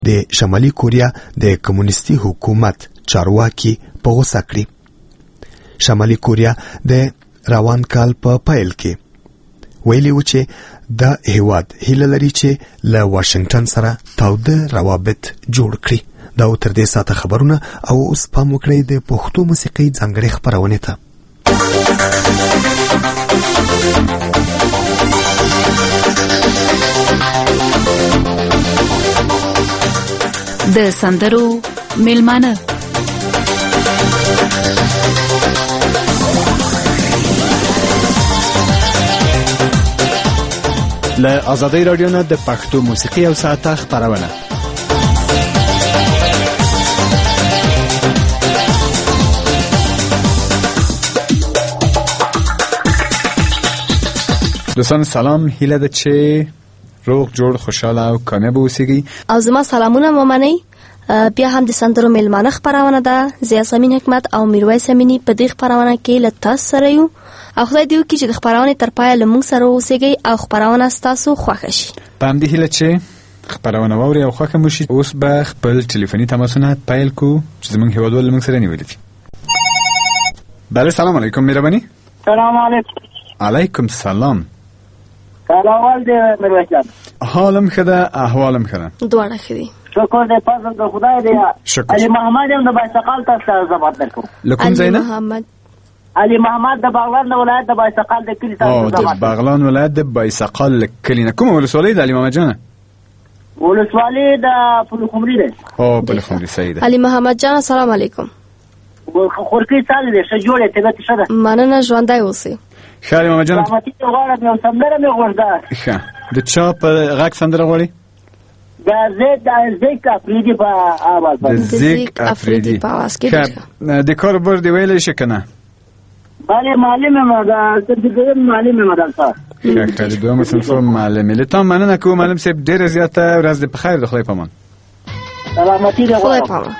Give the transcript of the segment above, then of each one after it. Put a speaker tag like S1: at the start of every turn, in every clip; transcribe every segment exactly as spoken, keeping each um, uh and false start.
S1: د شمالي کوریا د کمونیستي حکومت چارواکي په غوسه کړي. شمالي کوریا د روان کال په پیل کې ویلي و چې د هیواد هیله لري چې له واشنگټن سره تاوده روابط جوړ کړي. دا و تر دې ساعته خبرونه او اوس پام وکړئ د پښتو موسیقۍ ځانګړې خپرونې ته.
S2: د سندرو میلمانه
S3: له آزادۍ رادیو نه د پښتو موسیقي او ساعته خپرونه. دوستان سلام، هیله ده چې روغ جوړ خوشاله او کامیاب اوسئ.
S4: او زما سلامونه ممنئ. بیا هم د سندرو میلمانه خپرونه ده. زه یاسمین حکمت او میرویس امینی په دې خپرونه کې له تاسو سره یو. او خدای دې وکړي چې د خپرونې تر پایه له موږ سره اوسئ او خپرونه ستاسو خوښه شي.
S3: په همدې هیله چې خپرونه واورئ او خوښه مو شي. اوس به خپل ټلیفوني تماسونه پیل کوو چې زموږ هیوادوال موږ سره نیولي دي. بله، سلام علیکم. مهرباني.
S5: سلام علیکم.
S3: علیکم سلام.
S5: احوال دې میرویس جان؟
S3: حالم ښه ده، احوالم ښه ده.
S4: دواړه ښه دي.
S5: شکر دې پزم د خدای دی.
S3: شکر.
S5: علي محمد هم د بایسقال تاسو زبات درکو.
S3: لکم زینه؟
S4: علي محمد.
S5: علي محمد د باغلان ولایت د بایسقال د کلی تاسو زبات.
S3: او د باغلان ولایت د بایسقال کلی نه کومه ولسوالۍ ده علي محمد جان؟
S5: ولسوالۍ د پلخمري ده.
S3: او پلخمري صحیح ده.
S4: علي محمد جان السلام علیکم.
S5: خورکی څنګه دې ښه جوړه طبیعت ښه ده؟
S4: مننه، ژوندی اوسئ.
S3: ښه علي محمد جان.
S5: رحمتي غواړم یو سندره مې غوښده.
S3: ښه، د چا په غږ سندره غواړي؟
S5: د زید د زیک افریدي په आवाज
S3: د زیک افریدي
S4: په आवाज کې.
S3: ښه، د کار بر دی ویلې شي کنه؟
S5: بله معلم ما د سرتیفیکیټ معلم ما درته.
S3: ښه، د دوه صنف معلم. لته مننه کوم معلم صاحب، ډیره زیاته ورځ په خیر. د خدای پامان.
S5: سلامتی دې
S4: خدای پامان.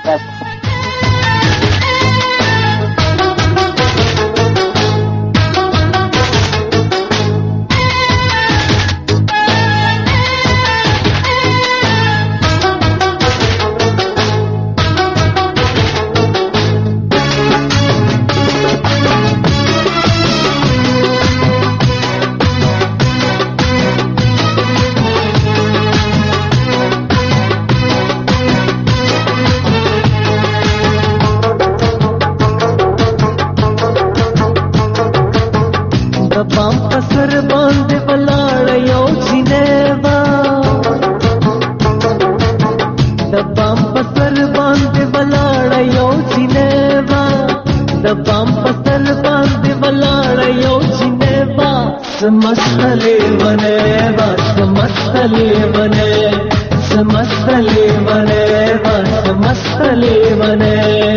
S6: समस्तले बने समस्तले बने समस्तले बने समस्तले बने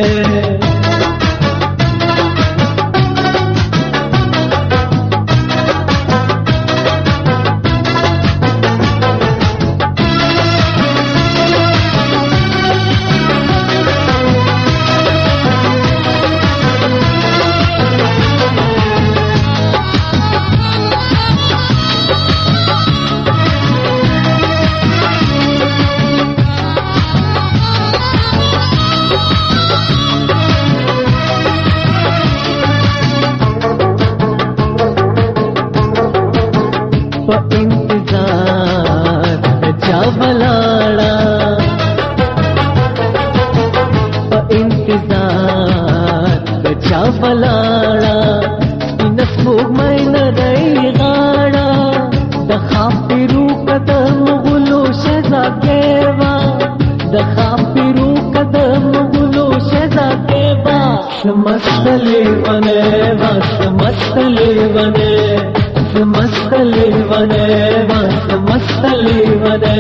S6: समस्तले बने समस्तले बने समस्तले बने समस्तले बने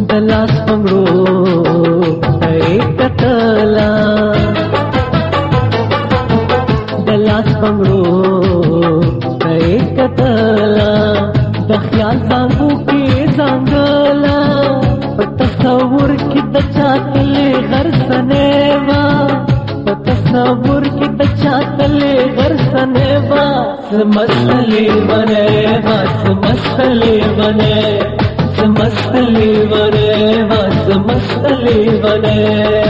S6: دلاس پمړو ایکتلا دلاس پمړو ایکتلا د خیال زنګو کې زنګلا په تصور کې د چاتلې غرسنه وا په تصور کې د چاتلې غرسنه وا سمستلې ونه وا سمستلې ونه سمستلې ونه وا سمستلې ونه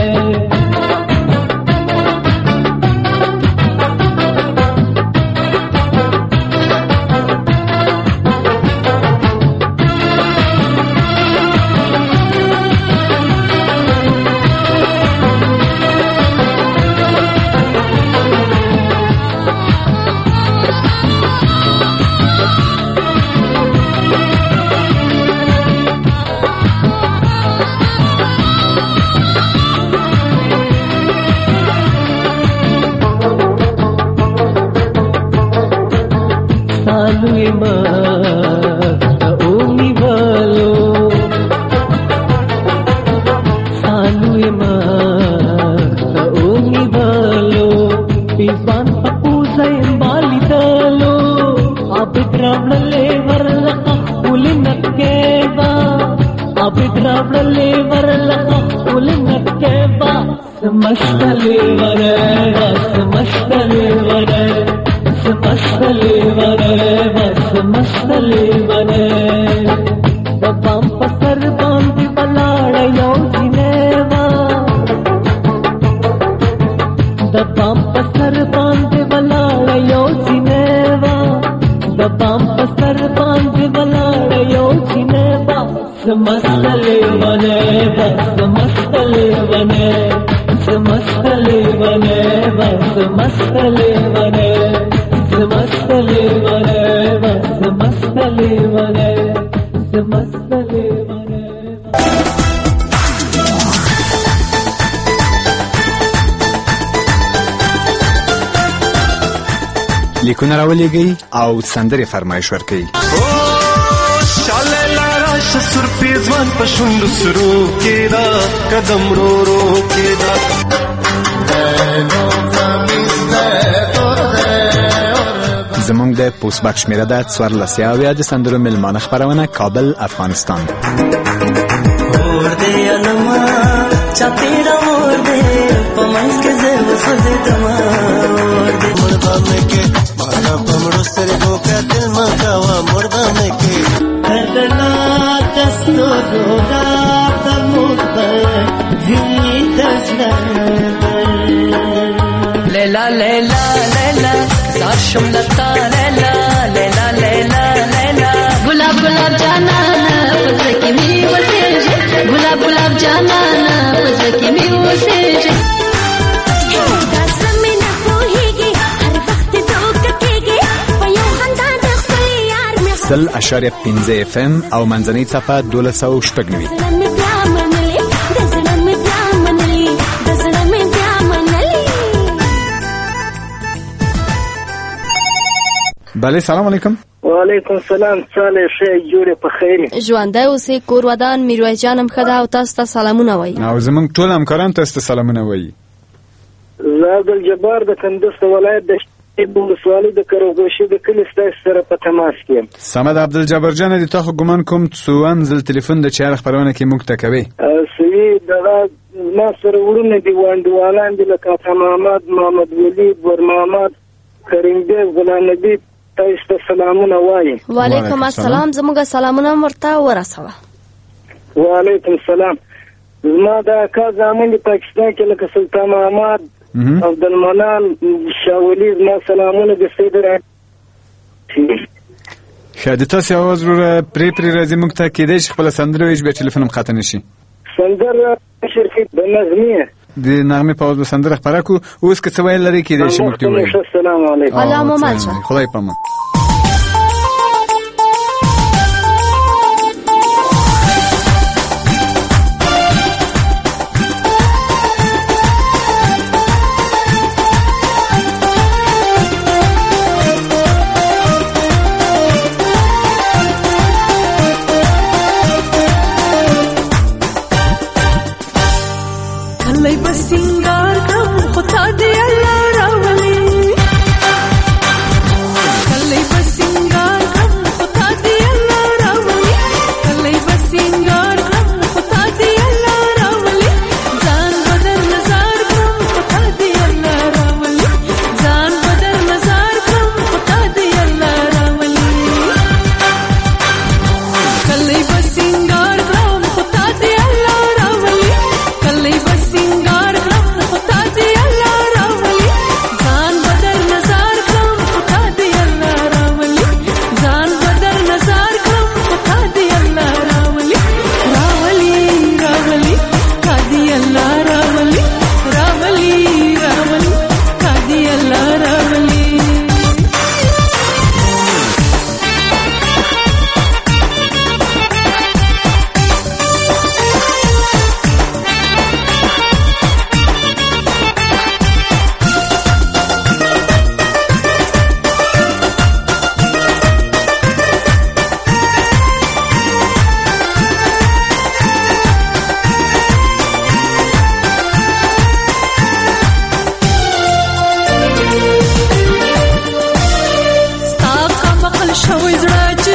S3: لیکونه راولېږئ او سندرې فرمایش ورکوئ.
S7: شاله لاره شسر پیزوان په شونډو سرو کېدا قدم رو رو کېدا
S3: زمونږ د پوسټ باکس شمیره ده څوارلس یاویا د سندرو میلمانه خپرونه کابل افغانستان.
S8: اور دې انما چاپیرا اور دې پمنځ کې زه وسوځې تما اور دې مردا مې کې بالا پمړو سره دوکا دل ما کاوا مردا مې کې دردنا دستو دودا تموت زمي دسنا لیلا لیلا لیلا زاشم لتا لیلا لیلا لیلا لیلا گلاب گلاب جانانا پزکی می وسیجه گلاب گلاب جانانا پزکی می وسیجه
S3: سل اشاریه پنځه اف ام او منځنۍ صفحه دولس سوه شپږ نوي. بله سلام علیکم.
S5: وعلیکم السلام. څاله ښه جوړه په خیر
S4: ژوندی اوسې کور ودان میرویس جانم خدا او تاسو ته سلامونه وایي
S3: او زمونږ ټول همکاران تاسو ته سلامونه وایي.
S5: زه عبدالجبار د کندز ولایت د ولسوالۍ د کروغوشي د کلي ستاسو سره په تماس کې یم.
S3: سمه ده عبدالجبار جان دې تا خو ګمان کوم څوم ځل تلیفون د چهار خبرونه کې موږ ته کوي.
S5: سوي دغه ما سره ورونه دي وانډوالان دي لکه عطا محمد محمد ولی بور محمد کریم بیر غلام نبی تاسو ته سلامونه وایم.
S4: وعلیکم السلام. زموږ سلامونه ورته ورسوه.
S5: وعلیکم السلام. زما د کا زمون د پاکستان کې لکه سلطان محمد عبدالمنان شاولی زما سلامونه د سید را
S3: ښه د تاسو اواز وروره پرې پرې راځي موږ ته کېدای شي خپله سندره وایي چې بیا ټلیفون هم خطا نه شي.
S5: سندره شرکت د نظمیه
S3: د نغمې په اواز به سندره خپره کړو. اوس که څه ویل لرئ کېدای شي موږ ته ووایو.
S5: السلام علیکم.
S4: الله مو مل شه.
S3: خدای په امان.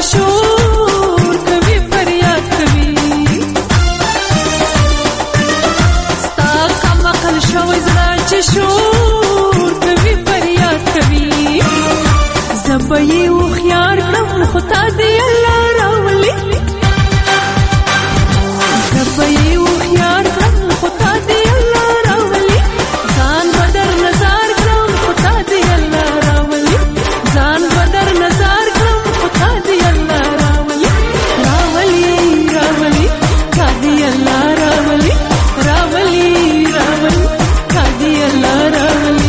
S9: شور کوي فریاد کوي ستا کم عقل شوی زړه چې شور کوي فریاد کوي زه به یې هوښیار کړم خو تا دې الله راولي زه به یې هوښیار کړم خو تا دې الله راولي ځان به در نظر کړم خو تا دې الله راولي ځان به در نظر کړم خو تا دې الله راولي راولي راولي تا دې الله راولي راولي راولي تا دې الله راولي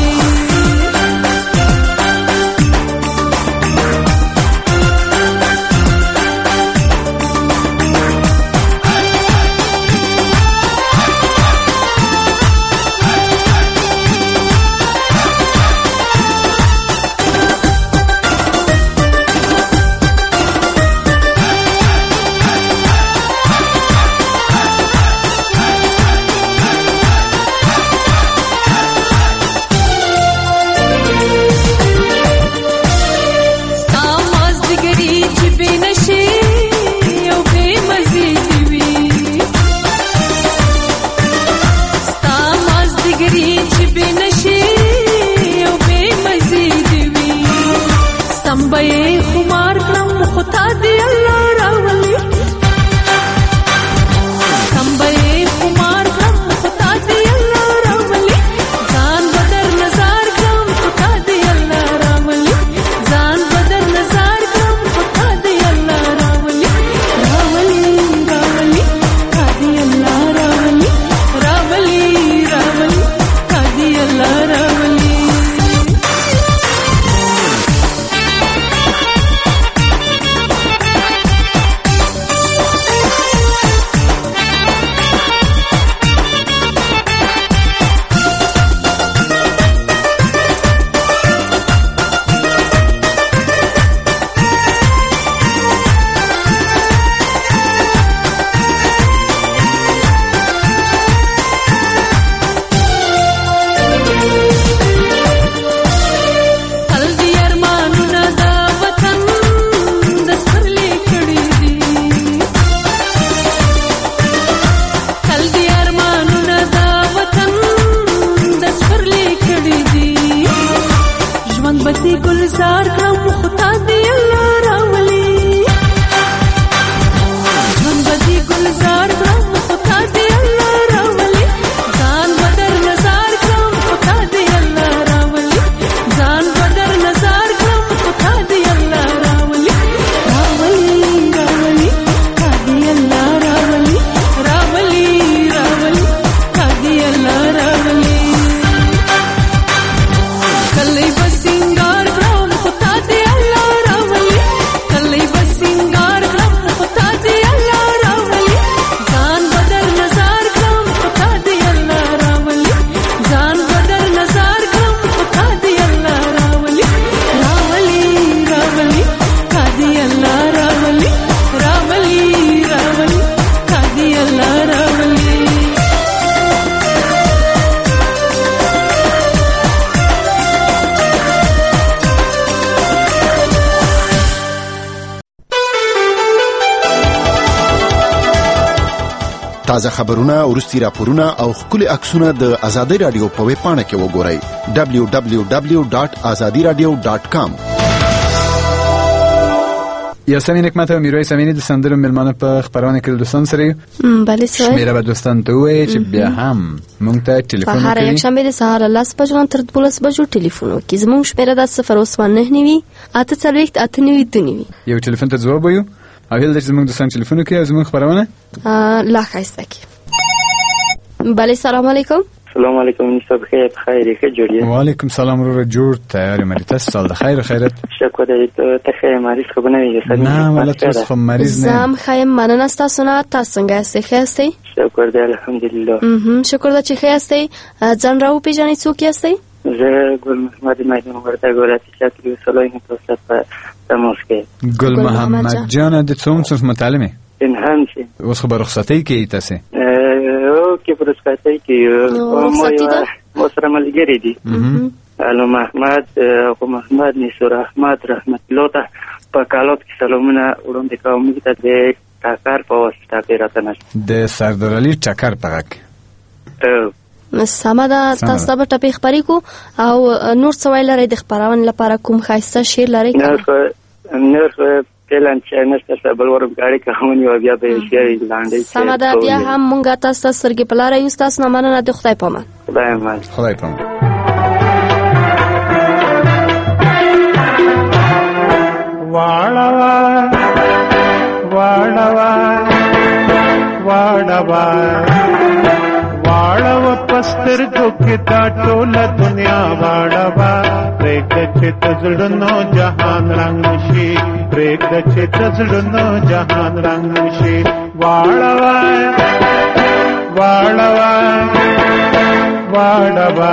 S10: تازه خبرونه ورستي راپورونه او خولي عکسونه د آزادۍ رادیو په ویب پاڼه کې وګورئ دبلیو دبلیو دبلیو ډاټ آزادي رادیو ډاټ کام.
S3: یاسمین حکمت او میرویس امینی د سندرو ملمانه په خبرونه کې دوستان سره
S4: بله سوی
S3: شمیره به دوستان ته وایي چې بیا هم مونږ ته ټلیفون وکړي.
S4: په هر یک شنبه د سهار له لس بجو تر دولس بجو ټلیفون وکړي. زموږ شمیره د صفر اوسه نه نیوي اته څلوېښت اته نوي دوه نوي.
S3: یو ټلیفون ته ځواب وایو او هیله ده چې زموږ دوستان ټلیفون وکړي او زموږ خبرونه
S4: لا ښایسته کړي. بله سلام علیکم.
S11: سلام علیکم نصب خیر خیر ښه جوړ یې.
S3: وعلیکم سلام ورور جوړ تیار مری تاسو سال د خیر خیرت.
S11: شکر دې ته خیر مریض خو نه وي.
S3: نه ولا تاسو خو مریض نه.
S4: زم خیر مننه تاسو نه تاسو څنګه یاست ښه یاستئ؟
S11: شکر دې الحمدلله.
S4: اه شکر دې چې ښه یاستئ. ځان راو پیژنئ څوک یاستئ؟
S11: زه ګل محمد مایدان ورته ګوراتي چې وسلوي نه تاسو په تماس کې.
S3: ګل محمد جان د څوم څه متعلمه؟
S11: انهان شي.
S3: اوس خبر رخصتي کې تاسو؟
S11: او کې پر رخصتي کې مو سره ملګری دي. علو محمد او محمد نصر احمد رحمت الله ته په کالوت کې سلامونه وړاندې کوم موږ ته د ټکر په واسطه پیراته نشته
S3: د سردار علي ټکر په غږ
S4: سمه ده. تاسو به ټپې خبرې کو او نور څه ویل لرئ د خبرونې لپاره کوم ښایسته شعر لرئ؟
S11: نور نور پلان چې نشته بل ورم ګاډي کوم یو بیا به شعر لاندې
S4: سمه ده. بیا هم مونږ تاسو ته سترګې په لاره یو تاسو نه مننه. د خدای په امان.
S11: خدای امان.
S3: خدای په امان.
S12: واړوا واړوا واړوا واړوا پسترګو کې دا ټوله دنیا واړوا پرېږده چې د زړونو جهان رنګ شي پرېږده چې د زړونو جهان رنګ شي واړوا واړوا واړوا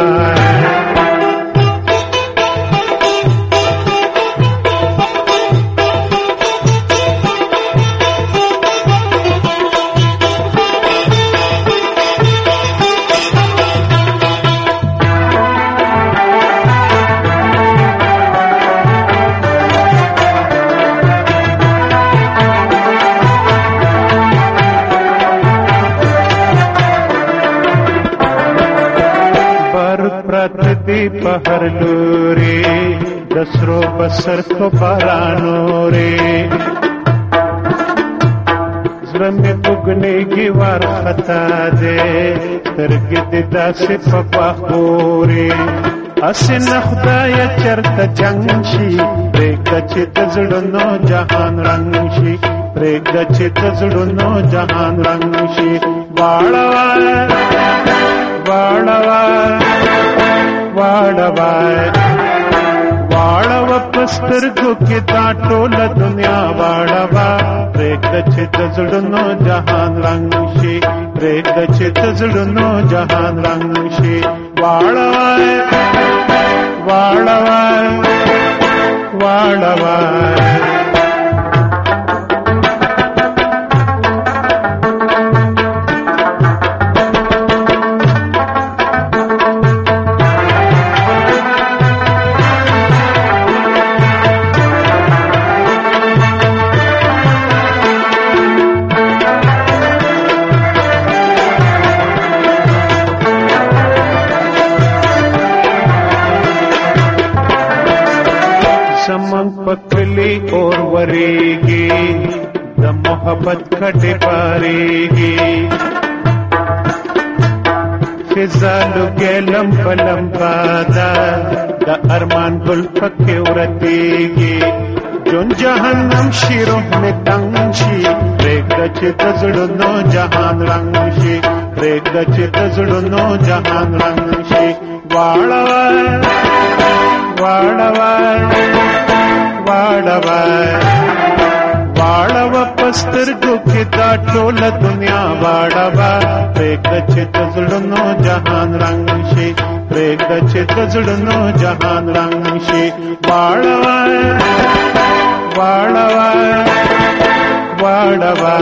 S12: دی پهر لوري دسرو بسر کو بارانو رے زرمی بگنے کی وار خطا دے ترگد دا سے پپا خورے اسن خدای چرت جنگشی ریگا چی تزڑنو جہان رنگشی ریگا چی تزڑنو جہان رنگشی واڑوا واڑوا واڑوا واڑوا پسترګو کې دا ټوله دنیا واړوا پرېږده چې د زړونو جهان رنګ شي پرېږده چې د زړونو جهان رنګ شي واړوا واړوا واړوا पकली और वरेगी द मोहब्बत खटे पारेगी फिजालु के लंब लंबादा द अरमान गुल पके उरतेगी जोन जहन्नम शिरों में तंगशी रेगच तजड़नो जहान रंगशी रेगच तजड़नो जहान रंगशी वाड़वा वाड़वा वाड़वा वाड़वा पस्तरगो के दा टोला दुनिया वाड़वा रेगच तजड़नो जहान रंगशी रेगच तजड़नो जहान रंगशी वाड़वा वाड़वा वाड़वा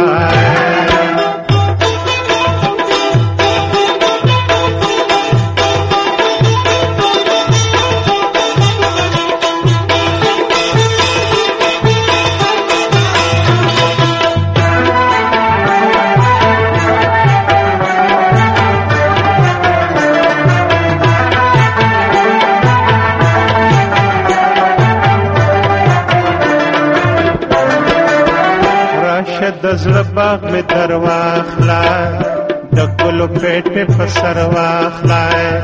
S12: दज़्ल बाग में दरवाखला दगलो पेटे फसरवाखला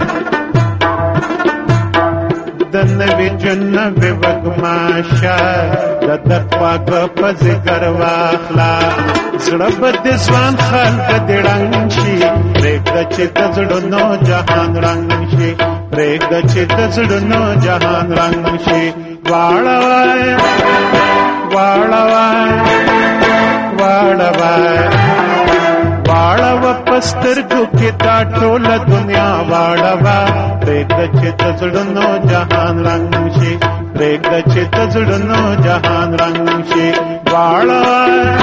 S12: दनवी जुन्नवी वगमाशा ददत्वाग पज़गरवाखला ज़ड़ब दिस्वान खाल दिड़ंगशी रेगच दज़ड़नो जहान रंगशी रेगच दज़ड़नो जहान रंगशी वाड़वा वाड़वा वाड़वा वाड़वा पस्तरगो के दा टोला दुनिया वाड़वा रेगच तजड़नो जहान रंगशी रेगच तजड़नो जहान रंगशी वाड़वा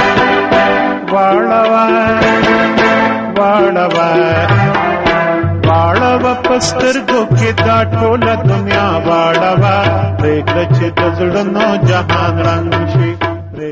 S12: वाड़वा वाड़वा वाड़वा पस्तरगो के दा टोला दुनिया वाड़वा रेगच तजड़नो जहान रंगशी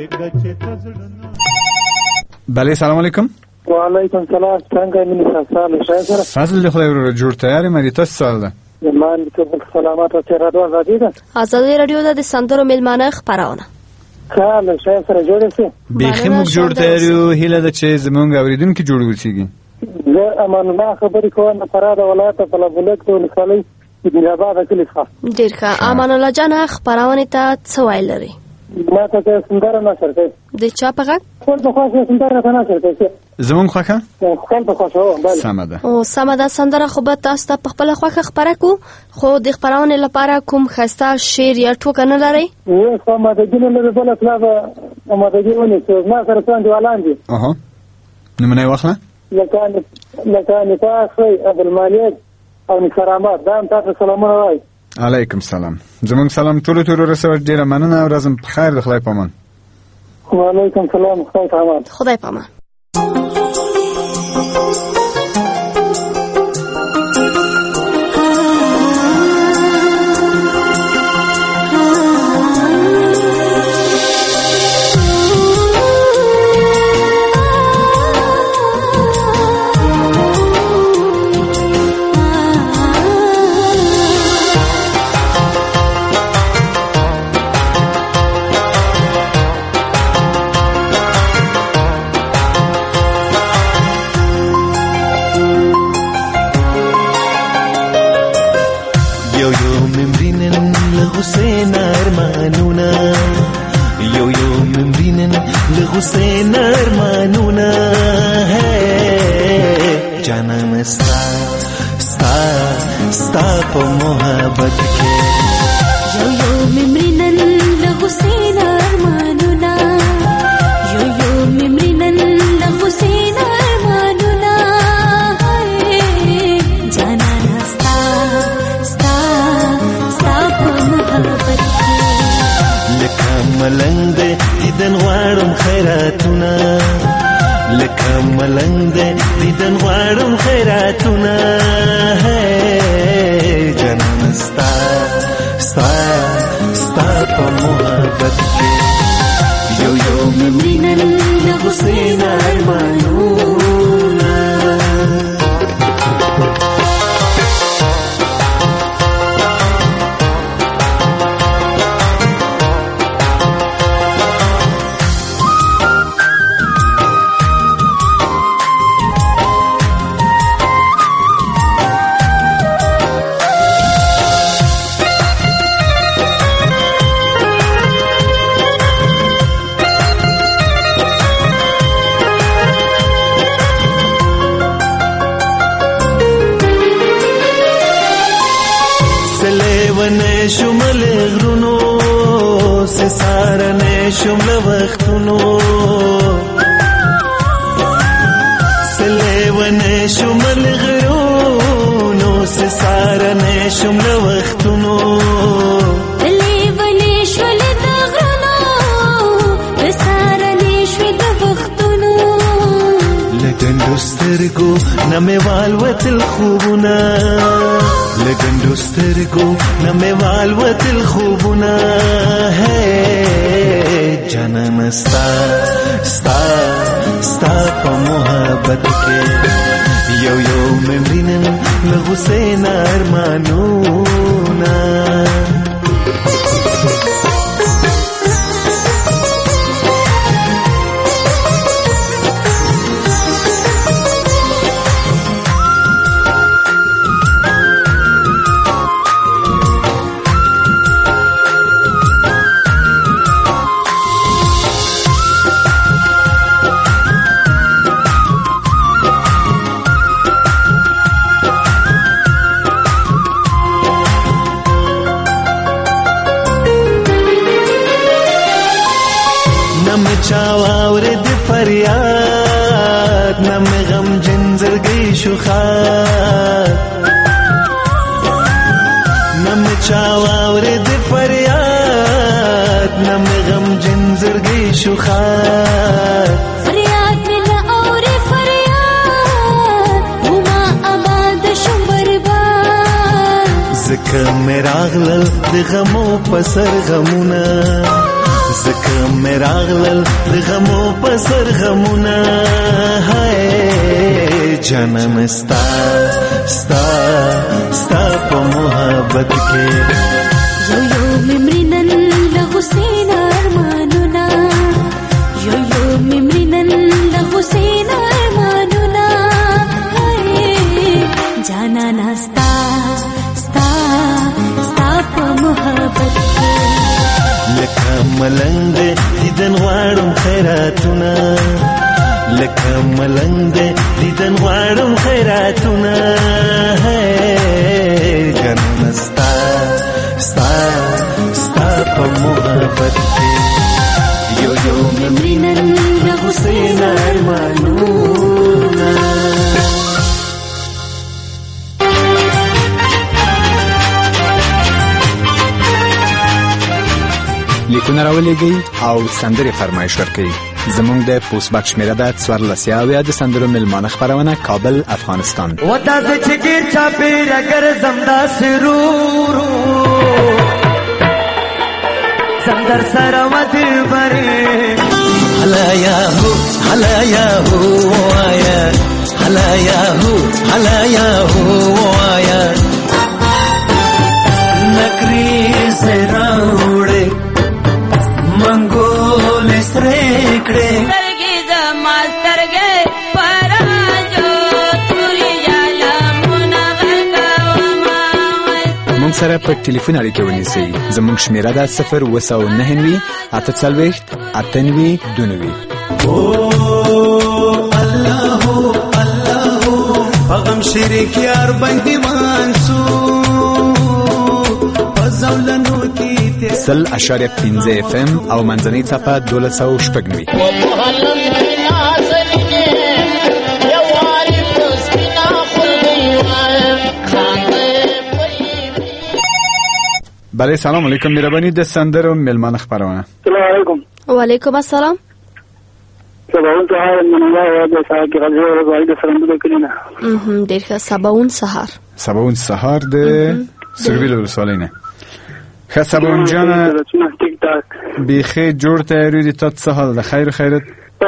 S12: پرېږده چې د زړونو.
S3: بله سلام علیکم.
S5: وعلیکم سلام. څنګه مینې سره شای سره
S3: فضل خدای ورو جوړ تیارې مری تاسو سره ده.
S5: زمان ته سلامات او رادیو ازادي ده.
S4: ازادي رادیو ده د سندرو میلمانه خبرونه.
S5: خاله شای سره جوړ شي.
S3: بیخي موږ جوړ تیاریو هیله ده چې زمونږ اوریدونکو جوړ وسیږي.
S5: زه امان الله خبرې کوم د فراد ولایت په لابلک ته ولسالي د آباد کلی ښه.
S4: ډیر ښه. امان الله جان خبرونه ته څه ویل لري؟
S5: ما ته سندره نه سرته.
S4: د چا په غږ؟
S5: خپل په خاصه سندره نه سرته.
S3: زمونږ خوښه؟
S5: خپل په خاصه بله.
S3: سمه ده.
S4: او سمه ده. سندره خو به تاسو ته په خپل خوښه خبره کو، خو د خبرونه لپاره کوم خسته شعر یا ټوکه نه لري؟
S5: و سمه ده. ګینه لري بل اصله اماده دیونه چې ما سره څنګه دیوالان دي.
S3: اها. نمونه واخله؟
S5: لکه لکه نفاخ ابو المالک او نکرامات. دا هم تاسو سلامونه وای.
S3: علیکم سلام. زمونږ سلام ټولو ټولو رسول. ډیره مننه او ورځم په خیر. د خدای په امان.
S5: وعلیکم سلام. خدای په امان.
S4: خدای په امان.
S7: حسین ارمانونا یو یو ممرینن لحسین ارمانونا ہے جانان ستا ستا ستا په محبت کې
S13: یو یو ممرینن لحسین ارمانونا یو یو ممرینن لحسین ارمانونا ہے جانان ستا ستا ستا په محبت کې
S7: لکه ملنګ دیدن غواړم خیراتونه لکه ملنګ دیدن غواړم خیراتونه ہے جانان ستا ستا ستا په محبت کې یو یو ممرینن لحسین ارمانونا شمل غرونو سسارنه شمل وختونو سلیونه شمل غرونو سسارنه شمل وختونو
S13: سلیونه شمل غرونو سسارنه شمل وختونو
S7: لګندو سترګو نمې والوتل خوبونه لګندو سترګو نمې والوتل خوبونه ہے جانان ستا ستا ستا په محبت کې یو یو ممرینن له حسین ارمانونا چاواور د فریاد نم غم جنزرګي شوخات نم چاواور د فریاد نم غم جنزرګي شوخات
S13: فریاد ملا اور فریاد وما آباد شم برباد
S7: زکه مراغل د غمو پسر غمونه
S8: زکه مې راغلل د غمو په سر غمونه هاي جانان ستا ستا ستا په محبت کې
S13: یو یو ممرنن له حسین ارمانونه یو یو ممرنن له حسین ارمانونه جانان ستا ستا ستا په محبت کې
S8: لکه ملنګ دیدن غواړم خیراتونه لکه ملنګ دیدن غواړم خیراتونه جانان ستا ستا ستا په محبت کې یو یو ممرنن له حسین ارمانونه
S3: لیکونه راولېږئ او سندرې فرمایش ورکړئ. زموږ د پوسټ باکس شمېره ده څوارلس یاویا د سندرو میلمانه خپرونه کابل افغانستان.
S6: و داسې چې ګیر چاپېره ګرځم داسې رورو زم در سره و دلبرې
S8: هلا یاهو هلا یاهو وایا هلا یاهو هلا یاهو وایا نکری سراوړې منګول سرکړې
S13: سترګې د ماسترګې پراجو توري جالمونه غرقوما
S3: موږ سره په ټلیفون اړیکه ونیسئ. زموږ شمېره ده صفر اوه سوه نهه نوي اته څلوېښت اته نوي دوه نوي.
S8: الله الله غم شریک یار باندې مانسو پزولنو کې
S3: سل اشاریه پنځه اف ام او منځنۍ څپه دولس سوه شپږ نوي. بله سلام علیکم مهربانی د سندرو میلمانه خپرونه.
S5: السلام علیکم.
S4: وعلیکم السلام.
S5: سباون سهار من الله د سهار کې غزو ورغاړي د سرندو کلینا.
S4: اه ډیر ښه سباون سهار.
S3: سباون سهار د سرویل ولسوالۍ نه. ښه سباون جانه
S5: ټیک ټاک
S3: بیخي جوړ تیاری دي تاسو څه حال ده خیر خیرت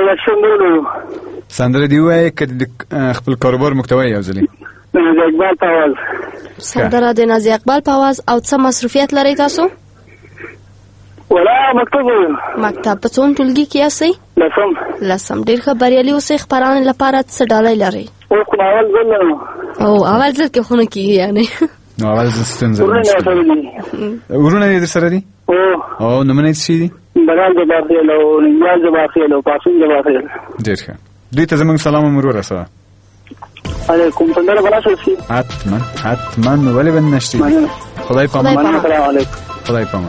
S3: سندره دی وای ک خپل کاروبار محتوی یو ځلی
S5: نازي اقبال په आवाज
S4: سندره د نازي اقبال په आवाज او څه مصروفیت لري تاسو
S5: ولا مکتب
S4: مکتب په څون ټولګي کې یاستئ
S5: لسم
S4: لسم ډیر ښه بریالي اوسئ خپرونه لپاره څه ډالۍ لري
S5: او خو اول ځل
S4: او اول ځل کې خونه کې یعنی
S3: نو اول ځل ستنځل ورونه دې سره دي
S5: او
S3: او نمونه شي دي
S5: بلال د باخیل او نیاز د باخیل او پاسون د باخیل
S3: ډیر ښه دوی ته زموږ سلام مرور رسوه
S5: علیکم څنګه بلا شي
S3: حتما حتما ولې بن نشتی خدای پامان
S5: السلام علیکم
S3: خدای پامان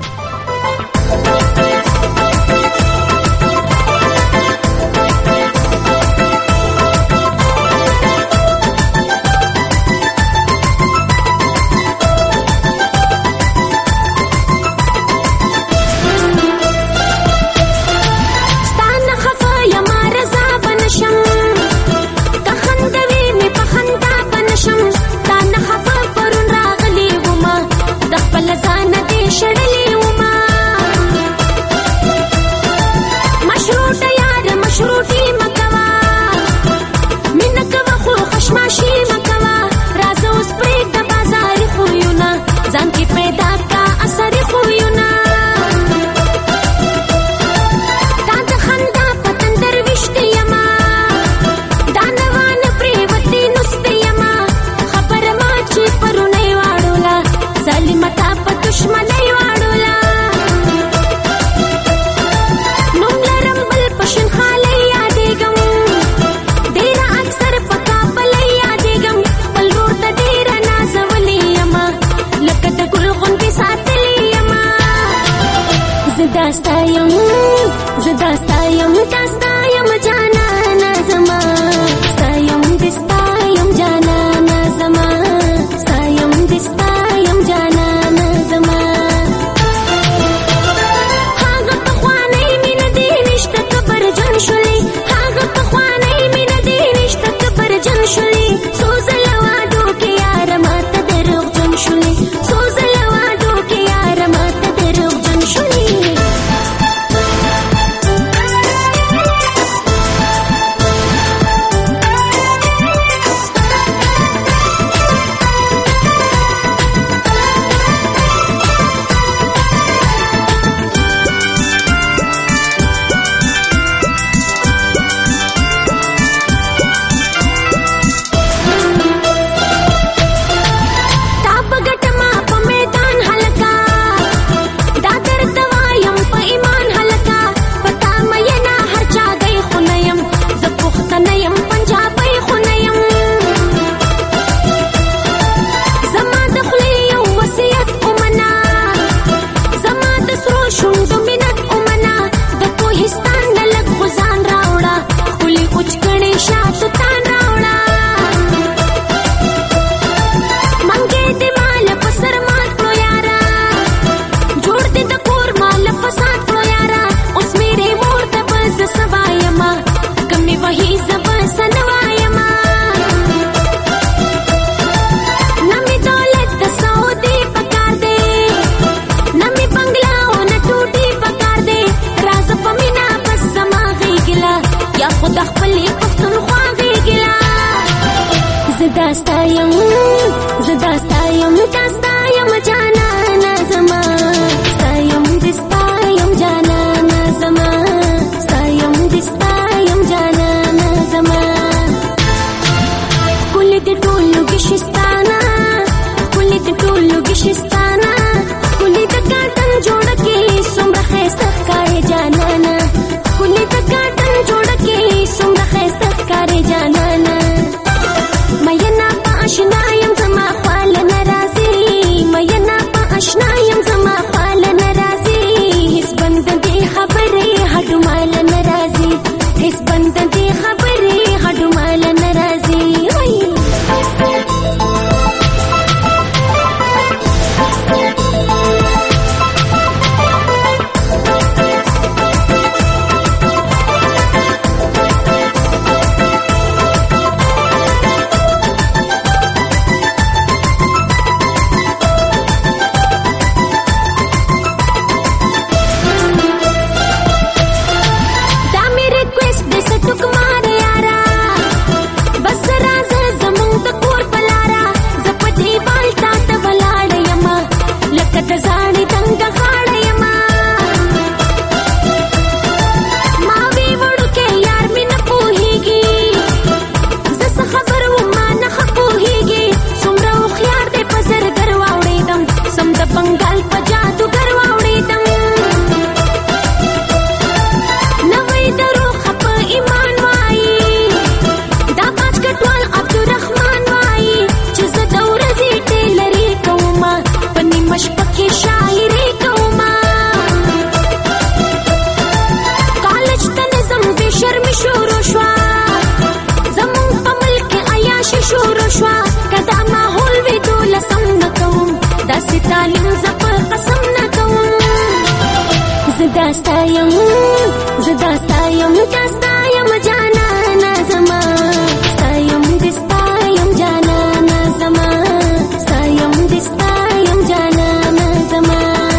S14: ستایم زدا ستایم چا ستایم جانا نازما ستایم د ستایم جانا نازما ستایم د ستایم جانا نازما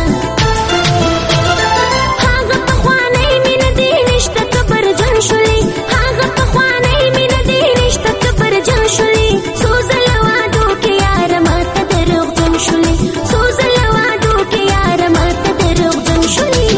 S14: هغه په خوانې مين دي نشته کبر جن شولې هغه په خوانې مين دي نشته کبر جن شولې سوزل وادو کې یار ماته دروغ جن شولې سوزل وادو کې یار ماته دروغ جن شولې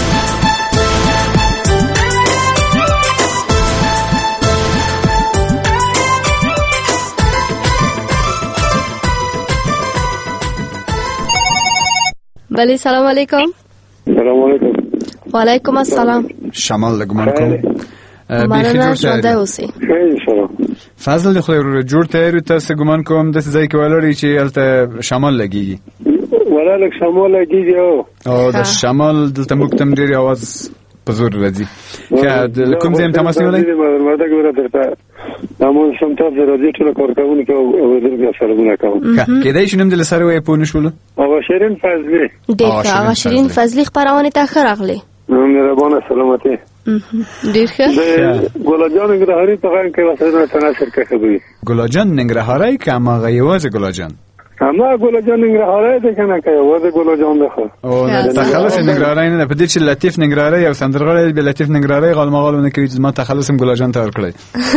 S4: بله سلام علیکم.
S5: سلام علیکم.
S4: وعلیکم السلام.
S3: شمال لګمان کوم.
S4: مننه ژوندی اوسئ.
S5: خیر سلام.
S3: فضل د خدای ورو جوړ تیاری تاسو ګمان کوم د ځای کې ولري چې الته شمال لګیږي.
S5: ولا لک شمال لګیږي او
S3: او د شمال دلته مکتم ډیر आवाज په زور راځي. که د کوم ځای تماس نیولای؟
S5: مرده ګوره درته امون سم تاسو راځي ټول کارکونکو کې او درګه سرونه کوم.
S3: کېدای شي نوم د لسره وې په نشول.
S5: او شیرین فضلی.
S4: ډېر هغه شیرین فضلی خبرونه ته خراغلی.
S5: مهربانه سلامتی.
S4: ډېر ښه.
S5: ګلاجان ننګرهاري په غن کې وسره تناسب کې خبري.
S3: ګلاجان ننګرهاري که ما غيوازه ګلاجان.
S5: اما ګلاجان ننګرهاري ده کنه که یوازې ګلاجان ده خو.
S3: او تخلص ننګرهاري نه په دې چې لطیف ننګرهاري او سندرغړی به لطیف ننګرهاري غالمغالونه کوي چې ما تخلصم ګلاجان ته ورکړی.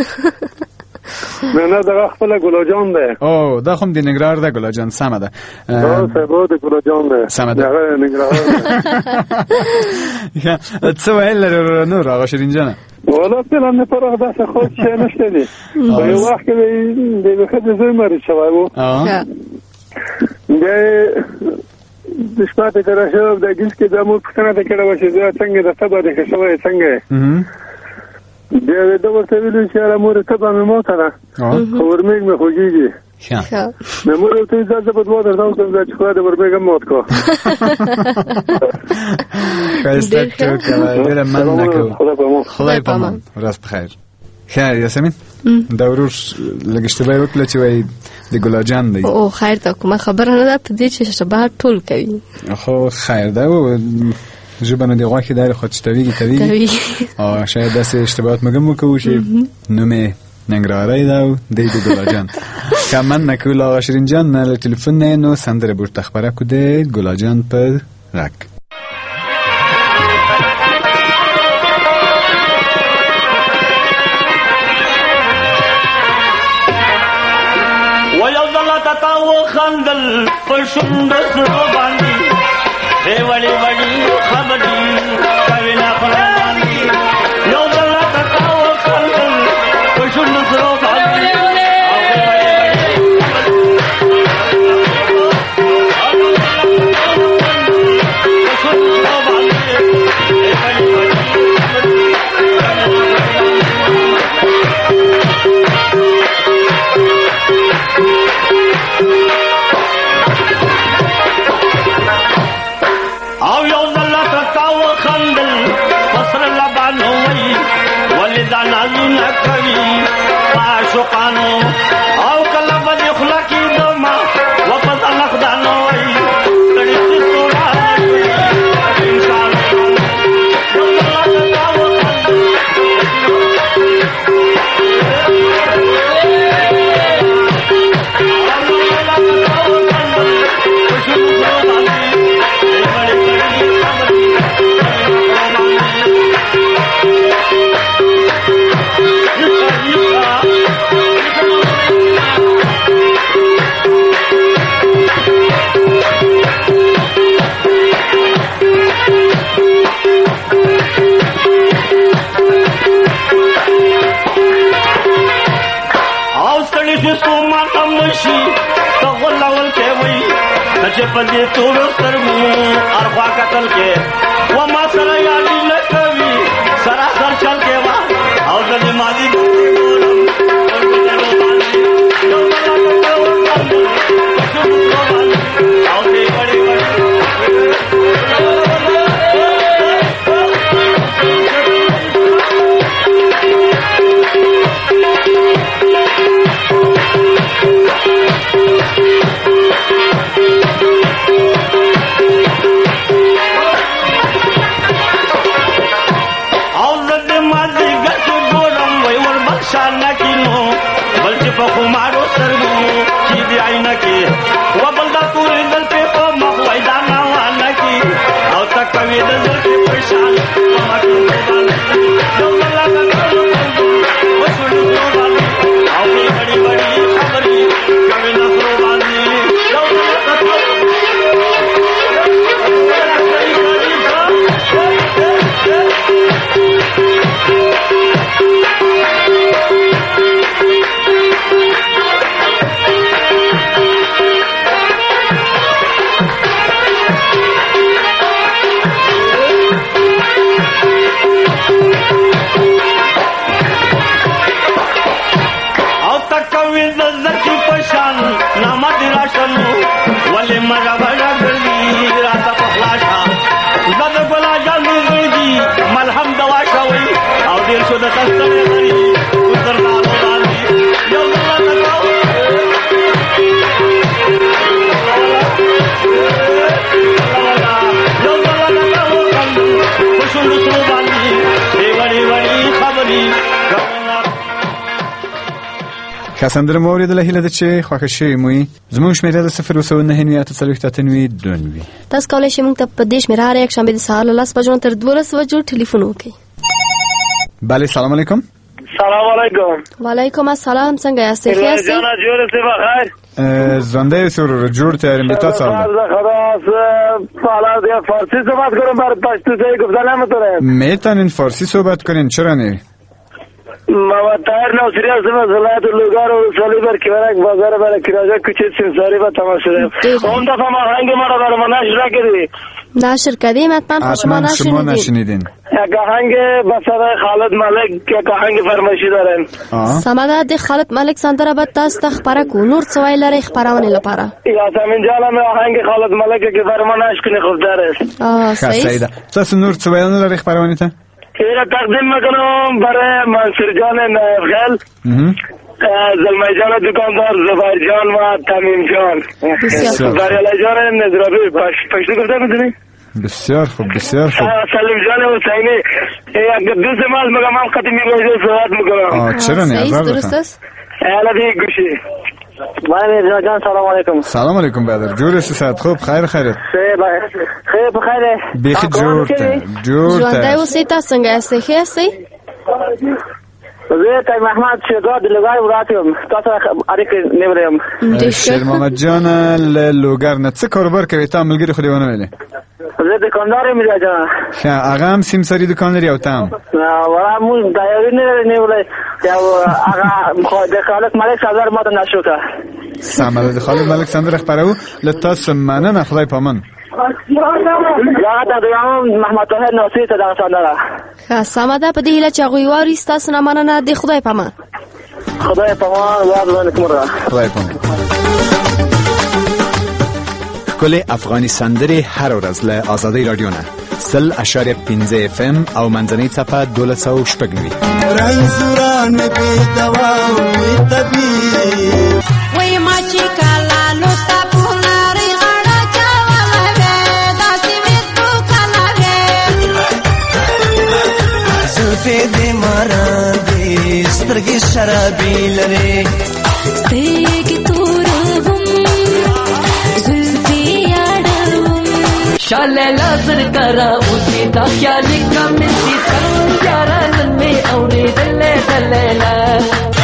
S5: نه نه دا خپل ګلاجان ده.
S3: او دا کوم د ننګرهار ده ګلاجان سم ده.
S5: دا سبا د ګلاجان ده.
S3: سم ده.
S5: هغه ننګرهار.
S3: یا څه ویل لري نو راغ شیرین جان.
S5: ولا فعلا نه پرغه داسه خو چې نشته دي. په یو وخت کې د خدای زوی مری شوی وو. اه. د د شپته درشه د ګیس کې د مو څنګه د کړه وشه زه څنګه د تبه د شوی څنګه. د د ورته ویلو چې را مور ته به مو ته نه. ورمېګ مې خوږیږي.
S3: ښه.
S5: نو موږ ته اجازه په دوه درځو چې خو د ورمېګ موت کو.
S3: خیسته تو که ډېره مننه کوم. خدای پامان. ورځ بخیر. خیر یاسمین دا ورور لږ اشتباه وکړه چې وایي د ګلاجان دی.
S4: او خیر ته کومه خبره نه ده په دې چې اشتباه ټول کوي.
S3: خو خیر ده و ژبه نه دی غواړي داره خو چې تویږي تویږي او شاید داسې اشتباهات مګم وکړو چې نومې ننګرهاري ده او دی د ګلاجان. که من نکول آقا شیرین جان نه له تلفن نه نو سندره برته خبره کده ګلاجان پر رک.
S15: خندل پښوند سره باندې هي وړي وړي خبرې کوي نه پرانی یو دل تکاو خندل پښوند سره باندې شقانو او کله بد اخلاقی دوما واپس الله دانو وای کړي څوړا انسان چې په دې ټول سترګو ارخوا قتل کې و ما سره یادی نه کوي سراسر چل کې وا او د ماضي او دې وړي وړي شان نکینو بل چې په خمارو سترګو چې دی عینه کې و بل دا تورې دل په په مخ وای دا نه وانه کې او تک کوي د زړه کې پریشان په ما کې یو الله کا و شلو باندې او بڑی بڑی خبرې کوي نو باندې یو الله کا ولی مگا بڑا گلی راتا پخلاشا زد گلا جاندی زیدی ملحم دواشا وی او دیر شو دا تستر غری کتر نارو راضی یو دلا نکاو یو دلا نکاو کندو خوشو نسرو باندی بی بڑی بڑی خبری
S3: که سندره موریدله هیله ده چې خوښه شوې موي زموږ شمېره د صفر اووه سوه نهه نوي اته څلوېښت اته نوي دوه نوي.
S4: تاسو کولی شئ موږ ته په دې شمېره هره یکشنبې د سهار له لس بجو تر دولس بجو ټلیفون وکړئ.
S3: بله سلام علیکم.
S5: سلام علیکم.
S4: وعلیکم السلام. څنګه یاستئ؟ ښه یاستئ؟
S5: جانا جوړ سه بخیر.
S3: زنده یې سر جوړ تیاریم به تاسو سره.
S5: خلاص حالا دیگه فارسی صحبت کنم بر پشتو سے گفتن نمیتونم.
S3: میتونین فارسی صحبت کنین چرا نه؟
S5: ما تایر ناصری هستم از ولایت لوگار و سالی بر کیورک بازار برای کراجه کوچه سنساری با تماس شدم. اون دفعه ما آهنگ ما را برای ما نشر کردی.
S4: نشر کردیم حتما شما
S3: نشنیدین.
S5: یک آهنگ بسر خالد ملک یک آهنگ فرمایشی دارن.
S4: سماده د خالد ملک سندره به تاسو ته خبره کو نور څه ویل لري خبرونه لپاره.
S5: یاسمین جان مې آهنگ خالد ملک کې فرمانش کنه خوب داره.
S4: آه صحیح.
S3: تاسو نور څه ویل لري خبرونه ته؟
S5: ایرا تقدیم میکنم برای منصور جان نایبخیل زلمه جان دکاندار زبیر جان و تمیم جان بریالی جان نظرابی پشتی گفته میدونی؟
S3: بسیار خوب بسیار خوب.
S5: سلیم جان حسینی یک دوست مال مگم هم خطی میگوشه صحبت میکنم.
S3: آه چرا نیازار بکن؟
S4: درست است؟
S5: حالا دیگه گوشی بله جان سلام علیکم.
S3: سلام علیکم برادر جور سیاست خوب خیر خیرت.
S5: خیر بخیره.
S3: بیخی جور تا جور تا.
S4: ژوندی اوسئ تاسو څنګه یاستئ ښه یاستئ؟
S5: زه تای محمد شیرزاد لوګر ولایت یم تاسو اړیکې نیولې یم.
S3: شیر محمد جان له لوګر نه څه کاروبار کوي تا ملګری خو دې ونه ویلې؟
S5: زه دکاندار یم جان.
S3: ښه هغه هم سیمساري دکان لري او ته هم؟
S5: ولا موږ دایره نه نیولې یو هغه د خالد ملک سندره ماته نشو که.
S3: سمه ده خالد ملک سندره خبرو له تاسو مننه خدای پامن.
S5: یا تا دوام محمد طاهر ناصری ته دا سندره.
S4: ښه سمه ده په دې هیله چې هغوی واوري ستاسو نه مننه د خدای پامان.
S5: خدای پامان واز ونکمره.
S3: خدای پامان. کل افغانی سندره هر ورځ له آزادی رادیو نه سل اشاریه پنځه اف ام او منځنۍ څپه دولس سوه شپږ نوي.
S8: رنځوران بې دوا او طبیب
S14: وای ما چې کله نو تا په لارې غاړه چاوله وې داسې مې تو کله وې
S8: زلفې دې ماران دې سترګې شرابې لرې
S14: سترګې توروم زلفې اړوم
S9: شاله لازر کرا اوسې دا خیال کمې سي څنګه یاره نن مې اورېدلې دلله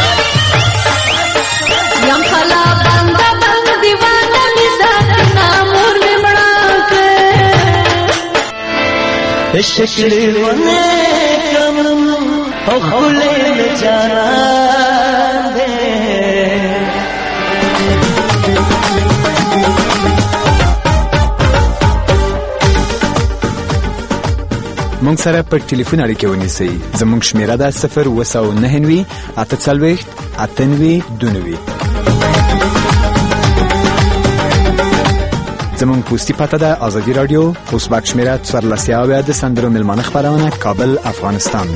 S14: یم خلا بنده بند دیوانه می ساتنا مور می مړه
S8: کې شکل ونه کم او خلې جانا
S3: مونږ سره په ټلیفون اړیکه ونیسئ. زموږ شمیره ده صفر اووه سوه نهه نوي اته څلوېښت اته نوي دوه نوي. زموږ پوسټي پته ده آزادي رادیو پوسټ باکس شمیره څوارلس اویا د سندرو میلمانه خپرونه کابل افغانستان.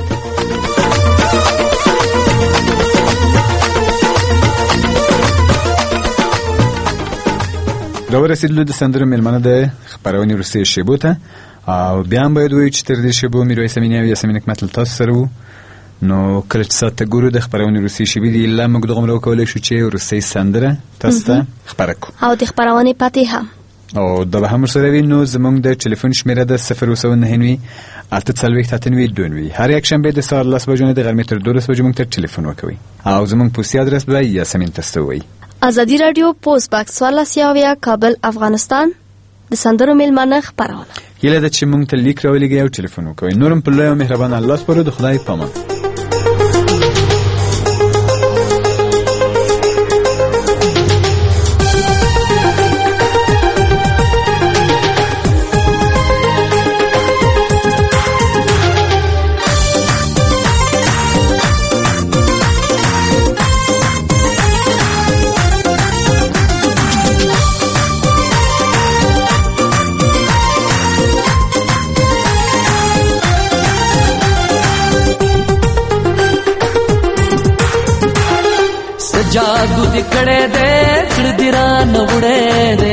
S3: راورسېدلو د سندرو میلمانه د خپرونې وروستۍ شیبو ته او بیا هم باید ووایو چې تر دې شیبو میرویس امینی او یاسمین حکمت له تاسو سره وو. نو کله چې ساعت ته ګورو د خپرونې روسي شبي دی لا موږ دغه مرو کولای شو چې روسي سندره تاسو ته خبره کو
S4: او د خپرونې پاتې هم
S3: او د به هم سره وی نو زموږ د ټلیفون شمیره د صفر و نه نوي اته څلوېښت اته نوي دوه نوي هر یک شنبه د سهار لس بجو نه د غرمې تر دولس بجو موږ ته ټلیفون وکوي او زموږ پوسټ ادرس به یاسمین تاسو وي
S4: ازادي رادیو پوسټ باکس څوارلس یاویا کابل افغانستان د سندرو میلمانه خبرونه
S3: یله د چې موږ ته لیک راولېږئ او ټلیفون وکوي نورم په لوی او مهربان الله سپارو د خدای پامان
S6: जादू दिकड़े दे चिड़दिरा नवड़े दे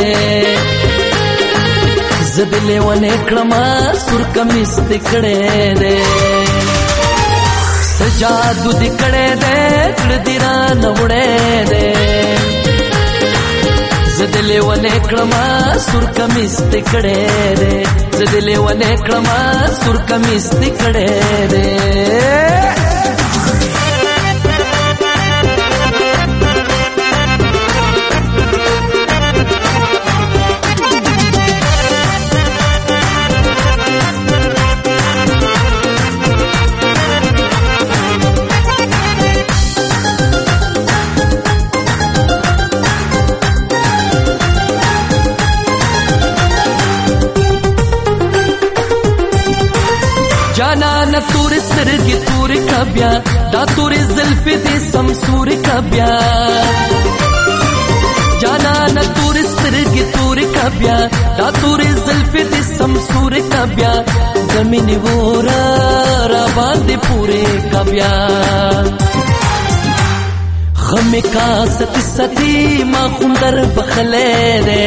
S6: जदले वने क्रमा सुर कमिस दिकड़े दे जादू दिकड़े दे चिड़दिरा नवड़े दे जदले वने क्रमा सुर कमिस दिकड़े दे जदले वने क्रमा सुर कमिस दिकड़े दे जाना न तूर सिर की तूर कब्या दा तूर ज़ुल्फ़ दी समसूर कब्या जाना न तूर सिर की तूर कब्या दा तूर ज़ुल्फ़ दी समसूर कब्या ज़मीन वोरा राबाद पूरे कब्या ख़मे का सती सती माँ खुंदर बखले दे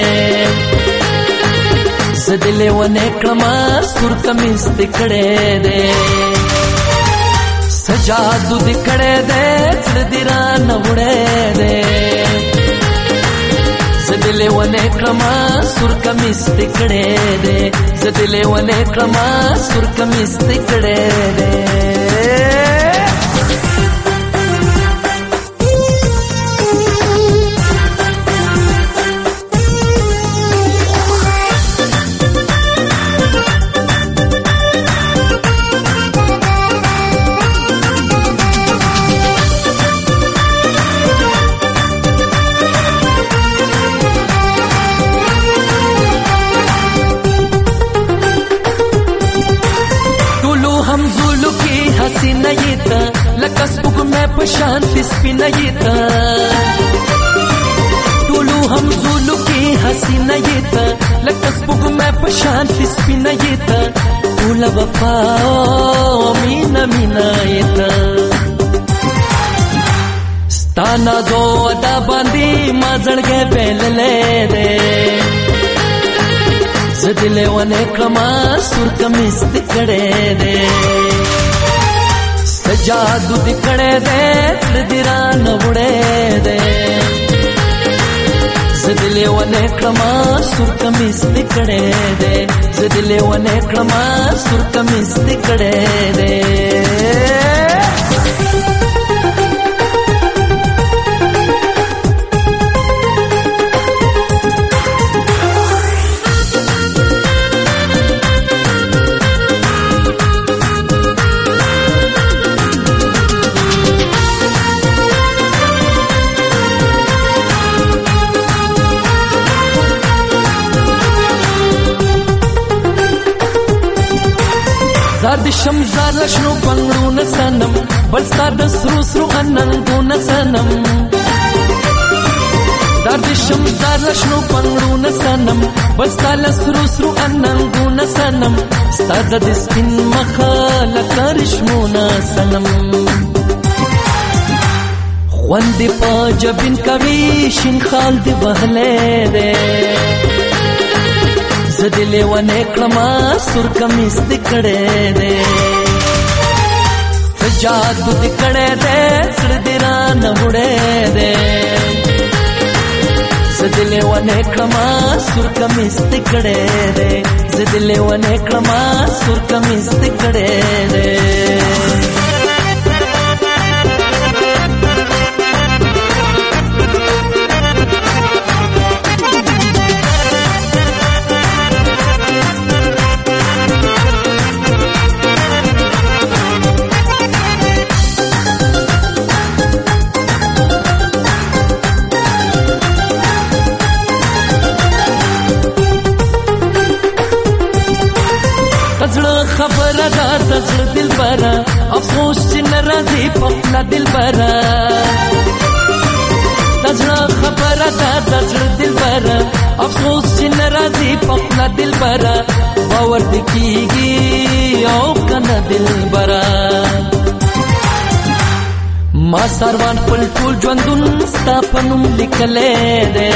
S6: जदले वने क्रमा सुर कमिस दिकड़े दे सजादू दिकड़े दे चिड़दिरा नवड़े दे जदले वने क्रमा सुर कमिस दिकड़े दे जदले वने क्रमा सुर कमिस दिकड़े दे शांति स्पिना ये था टोलू हम जुलू की हसीना ये था लकस बुग में शांति स्पिना ये था टोला वफा मीना मीना ये था स्ताना दो अदा बांधी माजड़ के बेल ले दे जदले वने क्रमा सुर कमिस दिकड़े दे जादू दिकड़े दे चिड़दिरा नवड़े दे जदले वने क्रमा सुर कमिस दिकड़े दे जदले वने क्रमा सुर कमिस दिकड़े दे زاد شمزار لشنو بنگړو نسنم بل ستاد سرو سرو اننګو نسنم زاد شمزار لشنو بنگړو نسنم بل ستاد سرو سرو اننګو نسنم ستاد د سپین مخه لکرشمو نسنم خوند په جبین کوي شین خال دی بهله ده زدلے ونے کلما سر کمیس دکڑے دے سجادو د کړه دې سړ دې را نه وړې دې زدلې ونه کړما سر کمیس دې کړه دې زدلې ونه کړما سر کمیس دې کړه دې خبره دا د زړه دلبره افسوس چې ناراضي په خپل دلبره د زړه خبره دا د زړه دلبره افسوس چې ناراضي په خپل دلبره باور دې کیږي او کنه دلبره ما سروان خپل ټول ژوندون ستا په نوم لیکلی دی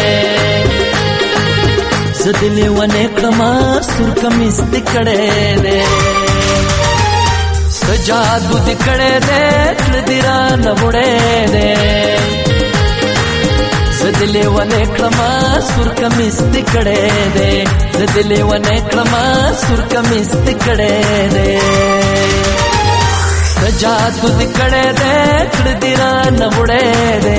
S6: زدلې ونه کړما سر کمیس دې کړه دې سجادو دې کړه دې تل دې را نه وړې دې زدلې ونه کړما سر کمیس دې کړه دې زدلې ونه کړما سر کمیس دې کړه دې سجادو دې کړه دې تل دې را نه وړې دې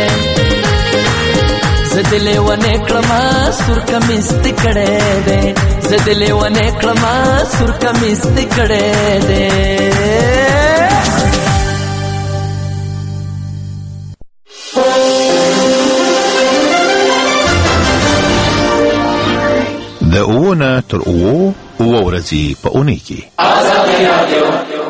S6: زدلې ونه کړما سر کمیس دې کړه دې زدلې ونه کړما سر کمیس دې کړه دې
S16: د اوونه تر اوو اوو ورځې په اونۍ کې آزادي رادیو